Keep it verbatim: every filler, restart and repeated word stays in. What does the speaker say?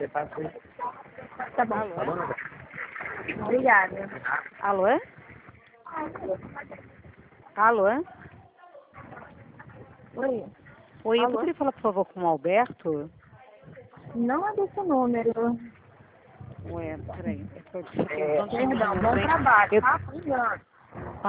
Tá bom. Alô? Obrigada. Alô? Alô? Oi. Oi, eu Alô? poderia falar, por favor, com o Alberto? Não é desse número. Ué, peraí. É que eu tô tentando... Perdão, bom trabalho, Eu- tá? Obrigada.